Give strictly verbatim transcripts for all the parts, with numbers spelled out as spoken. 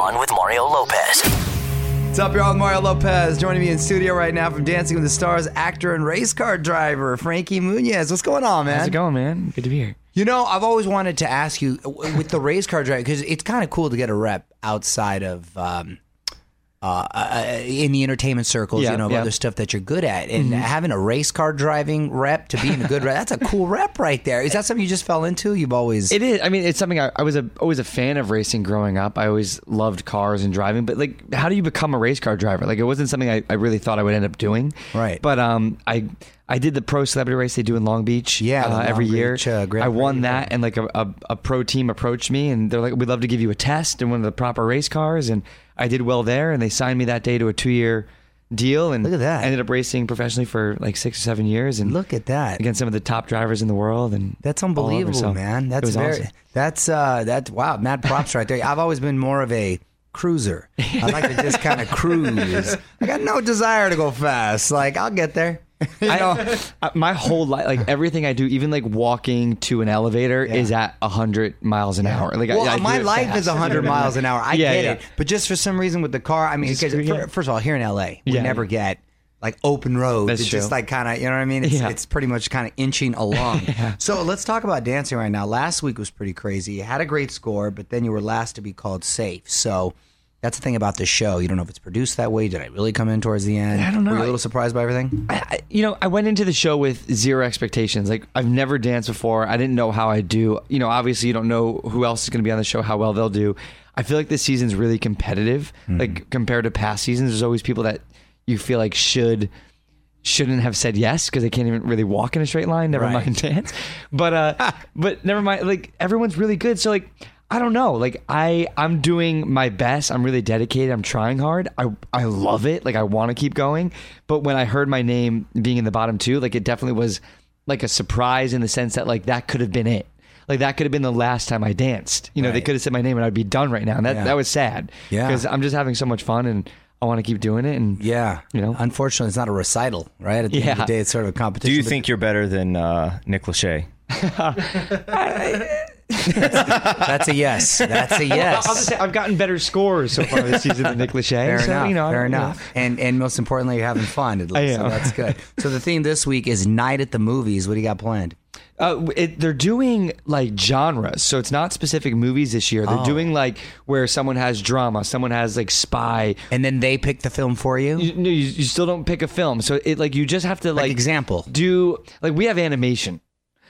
On with Mario Lopez. What's up, y'all? Mario Lopez joining me in studio right now from Dancing with the Stars, actor and race car driver Frankie Muniz. What's going on, man? How's it going, man? Good to be here. You know, I've always wanted to ask you with the race car driving, because it's kind of cool to get a rep outside of um, uh, uh, in the entertainment circles, Yeah, you know, of yeah. other stuff that you're good at. And having a race car driving rep to being a good rep, that's a cool rep right there. Is that something you just fell into? You've always... It is. I mean, it's something I, I was a, always a fan of racing growing up. I always loved cars and driving. But, like, how do you become a race car driver? Like, it wasn't something I, I really thought I would end up doing. Right. But um, I I did the pro celebrity race they do in Long Beach Yeah, the uh, every Long year. Beach, uh, Grand I won Prix. that, and, like, a, a, a pro team approached me, and they're like, we'd love to give you a test in one of the proper race cars. And I did well there, and they signed me that day to a two-year deal. And Look at that. I ended up racing professionally for, like, six or seven years. And Look at that. against some of the top drivers in the world. And That's all over, unbelievable, so man. it That's was very. awesome. That's uh. That's wow. Mad props right there. I've always been more of a cruiser. I like to just kind of cruise. I got no desire to go fast. Like I'll get there. You know? I, I- my whole life, like everything I do, even like walking to an elevator, Yeah. is at a hundred miles an hour. Like, well, I, I do my it life fast. is one hundred miles an hour. I Yeah, get yeah. it. But just for some reason with the car, I mean, Just- because yeah. fir- first of all, here in L A, we Yeah. never get like open roads. That's it's true. just like kind of, you know what I mean? It's, Yeah. it's pretty much kind of inching along. So let's talk about dancing right now. Last week was pretty crazy. You had a great score, but then you were last to be called safe. So that's the thing about this show. You don't know if it's produced that way. Did I really come in towards the end? I don't know. Were you a little surprised by everything? I, I- you know, I went into the show with zero expectations. Like, I've never danced before. I didn't know how I'd do. You know, obviously, you don't know who else is going to be on the show, how well they'll do. I feel like this season's really competitive. Like, compared to past seasons, there's always people that you feel like should shouldn't have said yes because they can't even really walk in a straight line. Never Right. mind dance. But uh, but never mind. Like, everyone's really good. So like, I don't know. Like, I I'm doing my best. I'm really dedicated. I'm trying hard. I I love it. Like, I want to keep going. But when I heard my name being in the bottom two, like, it definitely was like a surprise in the sense that like that could have been it. Like, that could have been the last time I danced. You know, they Right. could have said my name and I'd be done right now. And that, Yeah. that was sad. Yeah. Because I'm just having so much fun and I want to keep doing it. And Yeah. You know? Unfortunately, it's not a recital, right? At the end of Yeah. the day, it's sort of a competition. Do you But- think you're better than uh, Nick Lachey? That's a yes. That's a yes. I'll just say I've gotten better scores so far this season than Nick Lachey. Fair so, enough. You know, I fair don't- you know. enough. And and most importantly, you're having fun at least. I So am. that's good. So the theme this week is Night at the Movies. What do you got planned? Uh, it, they're doing like genres, so it's not specific movies this year. They're Oh. doing like where someone has drama, someone has like spy. And then they pick the film for you. You, no, you, you still don't pick a film, so it like you just have to like, like example. do like we have animation.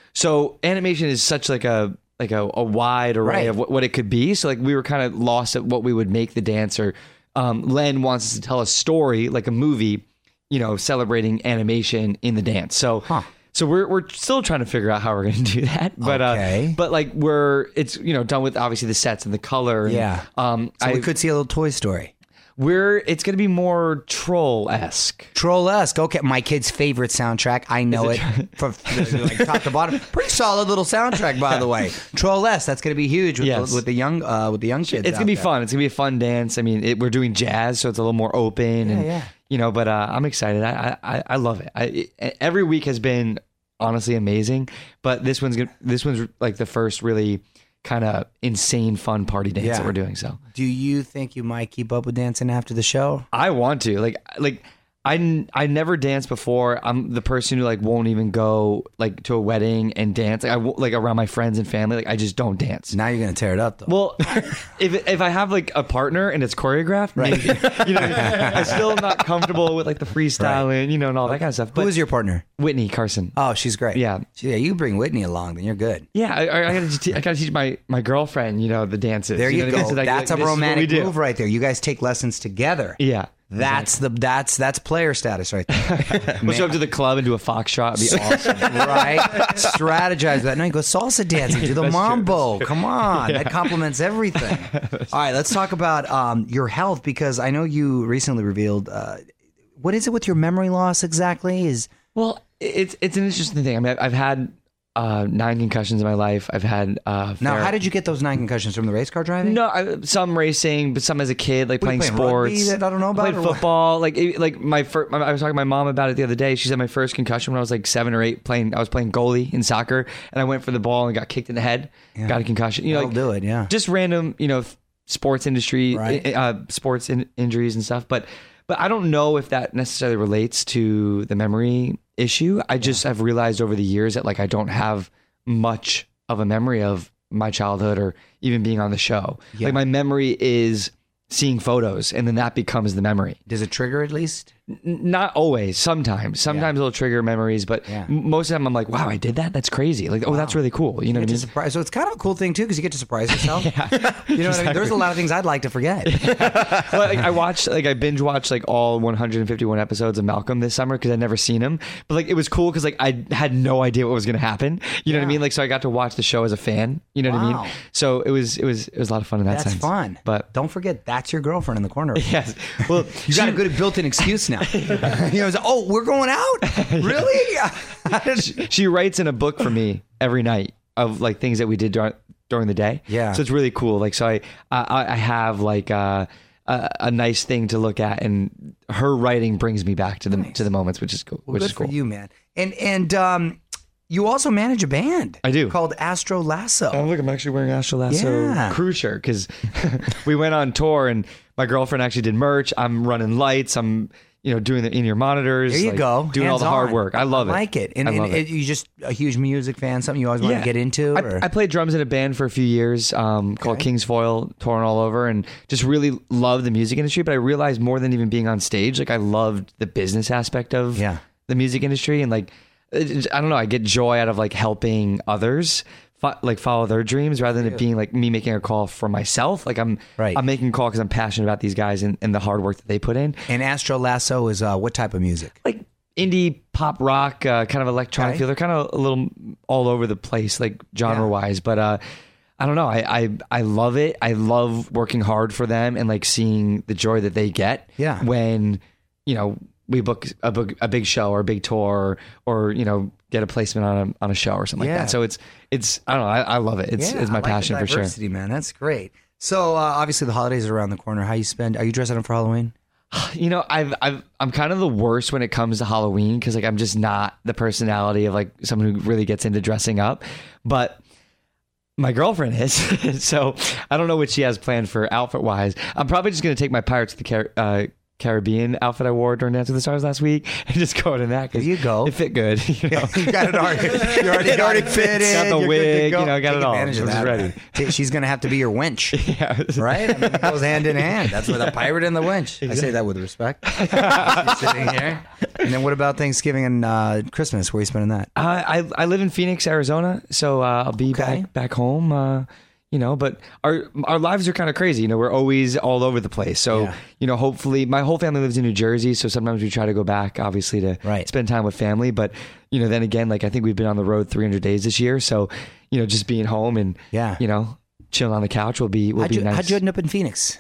So animation is such like a like a, a wide array Right. of what, what it could be. So like we were kind of lost at what we would make the dancer. Um, Len wants us to tell a story like a movie, you know, celebrating animation in the dance. So Huh. so we're we're still trying to figure out how we're going to do that. But Okay. uh, but like we're it's you know done with obviously the sets and the color. And, Yeah. Um, So I we could see a little Toy Story. we're it's going to be more troll-esque. Troll-esque. Okay, my kid's favorite soundtrack. I know it from like top to bottom. Pretty solid little soundtrack, by the way. Troll-esque. That's going to be huge with, Yes. the, with the young uh, with the young kids. It's out gonna be there. fun. It's gonna be a fun dance. I mean, it, we're doing jazz, so it's a little more open, and yeah. you know. But uh, I'm excited. I, I I love it. I, it. Every week has been honestly amazing, but this one's gonna, this one's like the first really kind of insane fun party dance Yeah. that we're doing. So Do you think you might keep up with dancing after the show? I want to like like. I, n- I never danced before. I'm the person who like won't even go like to a wedding and dance. Like I w- like around my friends and family. Like I just don't dance. Now you're going to tear it up, though. Well, if if I have like a partner and it's choreographed, maybe. You know, I'm still not comfortable with like the freestyling, you know, and all that kind of stuff. Who But is your partner? Whitney Carson. Oh, she's great. Yeah. Yeah, you bring Whitney along, then you're good. Yeah, I, I, I gotta te- I gotta teach my, my girlfriend, you know, the dances. There you, know, go. the dances, like, That's like, a this is what we romantic do. move right there. You guys take lessons together. Yeah. That's the that's that's player status right there. We'll show up to the club and do a foxtrot. It'd be awesome. Right? Strategize that. No, you go salsa dancing, do the That's true, mambo. Come on. That complements everything. All right, let's talk about um, your health, because I know you recently revealed uh, what is it with your memory loss exactly? Is Well, it's it's an interesting thing. I mean, I've, I've had uh, nine concussions in my life. I've had uh, now fair- how did you get those nine concussions from the race car driving? No, I, some racing, but some as a kid, like Were you playing playing rugby sports. that I don't know about, Played or what? football. Like, it- like my first. I was talking to my mom about it the other day. She said my first concussion when I was like seven or eight. Playing, I was playing goalie in soccer, and I went for the ball and got kicked in the head. Yeah. Got a concussion. You know, That'll like, do it, yeah. Just random, you know, sports industry, Right. uh, sports in, injuries and stuff. But but I don't know if that necessarily relates to the memory issue. I just have realized over the years that like I don't have much of a memory of my childhood or even being on the show. Yeah. Like my memory is seeing photos, and then that becomes the memory. Does it trigger at least? N- Not always. Sometimes, sometimes it'll trigger memories, but Yeah. m- most of the time I'm like, wow, I did that. That's crazy. Like, oh, that's really cool. You know You what I get mean? to surprise. So it's kind of a cool thing too, because you get to surprise yourself. You know what I mean? There's a lot of things I'd like to forget. Well, like, I watched, like, I binge watched like all one hundred fifty-one episodes of Malcolm this summer because I'd never seen him. But like, it was cool because like I had no idea what was going to happen. You know what I Yeah. mean? Like, so I got to watch the show as a fan. You know what I Wow. mean? So it was, it was, it was a lot of fun in that That's sense. fun. But don't forget, that's your girlfriend in the corner. yes, well, You got she- a good built-in excuse now. You know, it's, oh, we're going out? Really? she writes in a book for me every night of like things that we did during during the day. Yeah. So it's really cool. Like, so I I, I have like uh, a a nice thing to look at, and her writing brings me back to the to the moments, which is cool. Well, which good is cool. for you, man. And and um, you also manage a band. I do. Called Astro Lasso. Oh, look, I'm actually wearing Astro Lasso Yeah. crew shirt because we went on tour and my girlfriend actually did merch. I'm running lights. I'm, you know, doing the in-ear monitors. There you like, go. Doing all the Hands hard on. work. I love it. I like it. And, I and love it. it- you just a huge music fan, something you always want to get into? I, or? I played drums in a band for a few years um, called King's Foil, touring all over, and just really loved the music industry. But I realized more than even being on stage, like I loved the business aspect of Yeah. the music industry, and like it- I don't know, I get joy out of like helping others. fo- Like follow their dreams rather than it being like me making a call for myself. Like I'm, Right. I'm making a call because I'm passionate about these guys and, and the hard work that they put in. And Astro Lasso is uh, what type of music? Like indie pop rock, uh, kind of electronic Okay. feel. They're kind of a little all over the place, like genre wise. But uh, I don't know. I, I I love it. I love working hard for them and like seeing the joy that they get. Yeah. When you know we book a book, a big show or a big tour, or, or you know get a placement on a on a show or something Yeah. like that. So it's it's I don't know. I, I love it. It's Yeah, it's my I like the passion for sure. diversity, man. That's great. So uh, obviously the holidays are around the corner. How you spend? Are you dressing up for Halloween? You know, I've, I've, I'm kind of the worst when it comes to Halloween because like I'm just not the personality of like someone who really gets into dressing up, but my girlfriend is. So I don't know what she has planned for outfit wise. I'm probably just going to take my Pirates of the Car- uh, Caribbean outfit I wore during Dance with the Stars last week and just go in that. 'cause There you go. It fit good. You know? You got it already. You already got it fitted. Got the You're good to wig, go. you know, got Take it all. advantage of I'm just that. ready. T- She's gonna have to be your winch, Yeah. right? I mean, it goes hand in hand. That's with a pirate and the winch. I say that with respect. You're sitting here. And then what about Thanksgiving and uh, Christmas? Where are you spending that? Uh, I I live in Phoenix, Arizona, so uh, I'll be Okay. back back home. Uh, you know, but our our lives are kind of crazy. You know, we're always all over the place. So Yeah. you know, hopefully, my whole family lives in New Jersey. So sometimes we try to go back, obviously, to Right. spend time with family. But you know, then again, like I think we've been on the road three hundred days this year. So you know, just being home and Yeah. you know, chilling on the couch will be will How'd be you, nice. how'd you end up in Phoenix?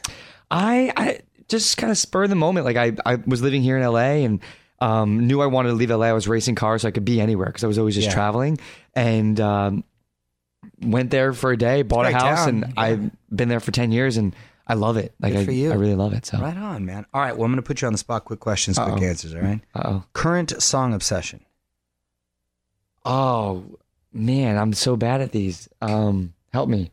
I, I just kind of spur of the moment. Like I, I was living here in L A and um, knew I wanted to leave L A. I was racing cars so I could be anywhere because I was always just Yeah. traveling. And um, went there for a day, bought a Great house, town. and Yeah. I've been there for ten years and I love it. Like Good I, for you. I really love it. So, Right on, man. All right. Well, I'm going to put you on the spot. Quick questions, quick Uh-oh. answers. All right. uh-oh. Current song obsession. Oh man, I'm so bad at these. Um, help me.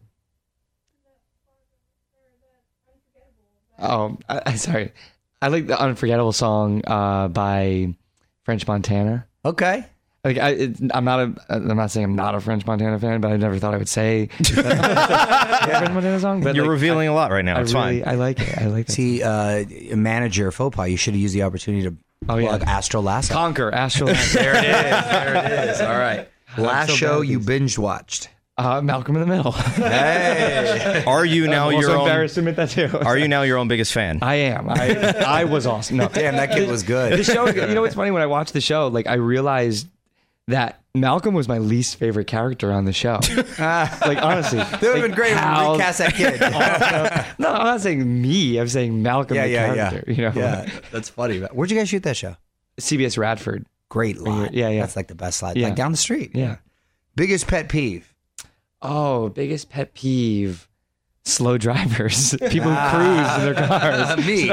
Oh, I, I sorry. I like the Unforgettable song uh, by French Montana. Okay. Like I, it, I'm not a. I'm not saying I'm not a French Montana fan, but I never thought I would say that French Montana song. But You're like, revealing a lot right now. I It's really, fine. I like it. I like that. See, uh, manager faux pas. You should have used the opportunity to Oh, yeah. plug Astro Lasso. Conquer Astro. There it is. There it is. All right. Last so show bad at you these. binge watched. uh, Malcolm in the Middle. Hey. Are you now I'm your also own? embarrassed to admit that too. Are you now your own biggest fan? I am. I I was awesome. No, Damn, that kid was the good. show. You know what's funny? When I watched the show, like I realized that Malcolm was my least favorite character on the show. Like honestly, That would have been great if we recast that kid. No, I'm not saying me. I'm saying Malcolm yeah, the yeah, character. yeah. You know, Yeah, that's funny. Where'd you guys shoot that show? C B S Radford. Great lot. Yeah, yeah. That's like the best lot. Yeah. Like down the street. Yeah. Biggest pet peeve. Oh, biggest pet peeve: slow drivers, people who cruise in their cars. Me.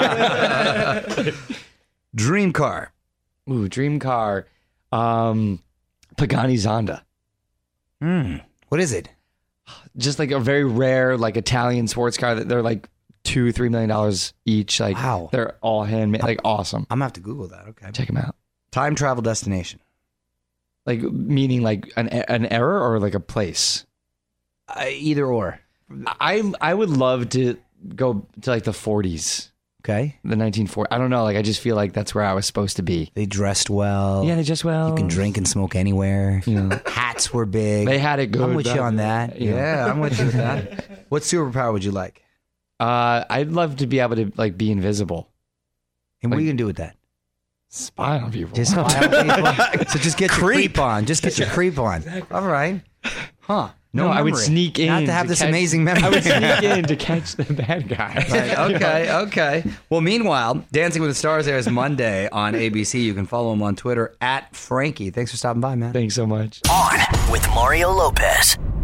Dream car. Ooh, dream car, um, Pagani Zonda. Hmm. What is it? just like a very rare like Italian sports car that they're like two, three million dollars each. Like Wow. they're all handmade, like awesome. I'm gonna have to Google that. Okay. Check them out. Time travel destination. Like meaning like an an error or like a place. Uh, either or. I I would love to go to like the forties, Okay. the nineteen forties. I don't know. Like I just feel like that's where I was supposed to be. They dressed well. Yeah, they just well. You can drink and smoke anywhere. You know. Hats were big. They had it good. I'm with you on that. You know. Yeah, I'm with you with that. What superpower would you like? Uh, I'd love to be able to like be invisible, And what Like- are you gonna do with that? spy on people. Just spy on people? So just get your creep on. Just get your creep on. All right. Huh. No, I would memory. sneak in Not to have to this catch- amazing memory. I would sneak in to catch the bad guy. Right, okay, okay. Well, meanwhile, Dancing with the Stars airs Monday on A B C. You can follow him on Twitter at Frankie. Thanks for stopping by, man. Thanks so much. On with Mario Lopez.